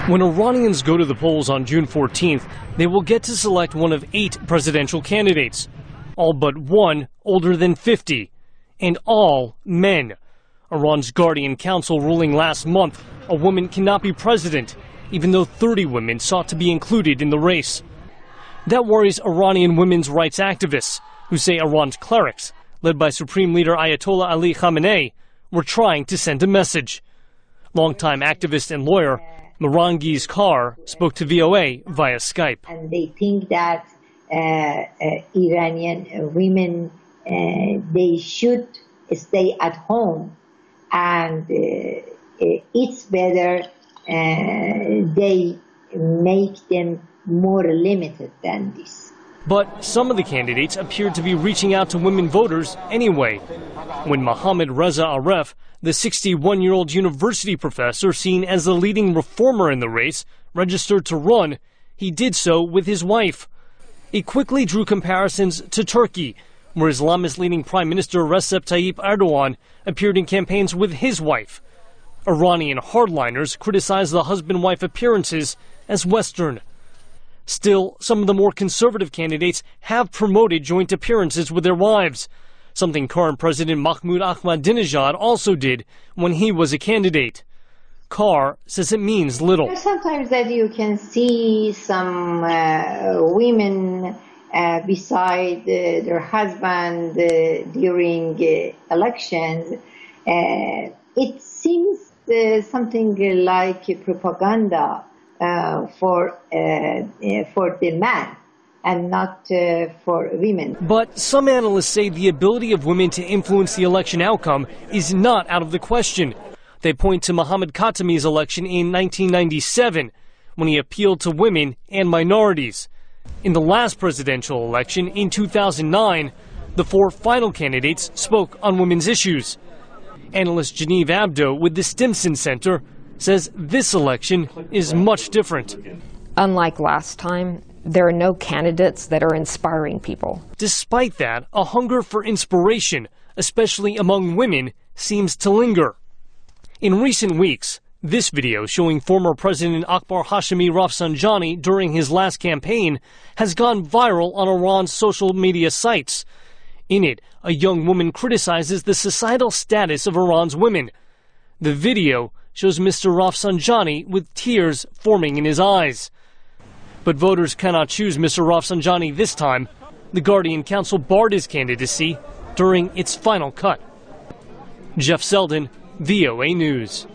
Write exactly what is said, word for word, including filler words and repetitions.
When Iranians go to the polls on June fourteenth, they will get to select one of eight presidential candidates, all but one older than fifty, and all men. Iran's Guardian Council ruling last month a woman cannot be president, even though thirty women sought to be included in the race. That worries Iranian women's rights activists, who say Iran's clerics, led by Supreme Leader Ayatollah Ali Khamenei, were trying to send a message. Longtime activist and lawyer Marangiz Kar spoke to V O A via Skype. And they think that uh, uh, Iranian women, uh, they should stay at home, and uh, it's better uh, they make them more limited than this. But some of the candidates appeared to be reaching out to women voters anyway. When Mohammad Reza Aref, the sixty-one-year-old university professor seen as the leading reformer in the race, registered to run, he did so with his wife. It quickly drew comparisons to Turkey, where Islamist leading Prime Minister Recep Tayyip Erdogan appeared in campaigns with his wife. Iranian hardliners criticized the husband-wife appearances as Western. Still, some of the more conservative candidates have promoted joint appearances with their wives, something current President Mahmoud Ahmadinejad also did when he was a candidate. Carr says it means little. Sometimes that you can see some uh, women uh, beside uh, their husband uh, during uh, elections. Uh, it seems uh, something like propaganda uh, for uh, uh, for the man, and not uh, for women. But some analysts say the ability of women to influence the election outcome is not out of the question. They point to Mohammad Khatami's election in nineteen ninety-seven, when he appealed to women and minorities. In the last presidential election in two thousand nine, the four final candidates spoke on women's issues. Analyst Genevieve Abdo with the Stimson Center says this election is much different. Unlike last time, there are no candidates that are inspiring people. Despite that, a hunger for inspiration, especially among women, seems to linger. In recent weeks, this video showing former President Akbar Hashemi Rafsanjani during his last campaign has gone viral on Iran's social media sites. In it, a young woman criticizes the societal status of Iran's women. The video shows Mister Rafsanjani with tears forming in his eyes. But voters cannot choose Mister Rafsanjani this time. The Guardian Council barred his candidacy during its final cut. Jeff Selden, V O A News.